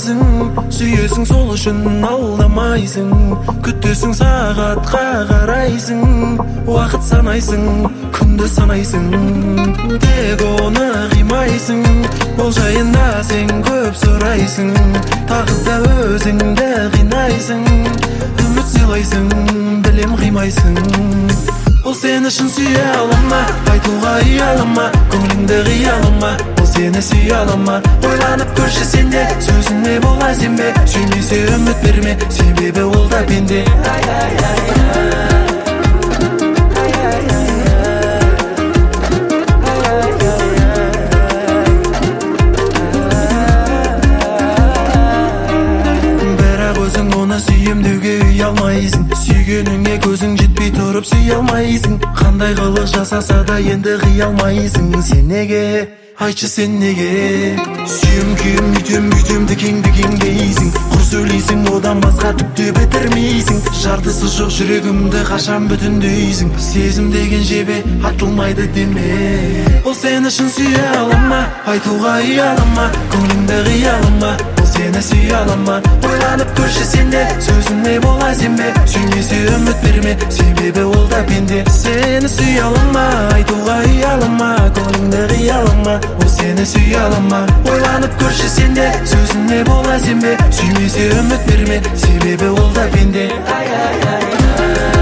алмайсың, сүйесің сол үшін алдамайсың, күтесің сағатқа қарайсың, уақыт санайсың, күнді санайсың, тек оны қимайсың, ол жайында сен көп сұрайсың, тағы да өзіңді қинайсың, үміт сыйлайсың, білем қимайсың. Ол сен үшін сүйе алама, айтуға ұялама, көңіліңді қиялама, ол сені сүйе алама, ойланып көрші сенде, сөзіне бола сенбе, сүймесе үміт берме, себебі ол да пенде. Бірақ өзің оны сүйем деуге ұялмайсың, сүйгеніңе көзің жетпей тұрып сүйе алмайсың, қандай қылық жасаса да енді қиялмайсың. Сен неге, айтшы сен неге, сүйем күйем үйтем бүйтемді кең дейсің, құр сөйлейсің, одан басқа түкте бітірмейсің, жартысы жоқ жүрегімді қашан бүтіндейсің, сезім деген жебе атылмайды деме. Ол сен үшін сүйе алама, айтуға ұялама, көңіліңді қиялама, ол сені сүйе алама, ойланып көрші сенде, сөзіне бола сенбе, сүймесе үміт берме, себебі ол да пенде. Сені сүйе алама, айтуға ұялама, көңіліңді қиялама, ол сені сүйе алама, ойланып көрші сенде, сөзіне бола сенбе, сүймесе үміт берме, себебі ол да пенде.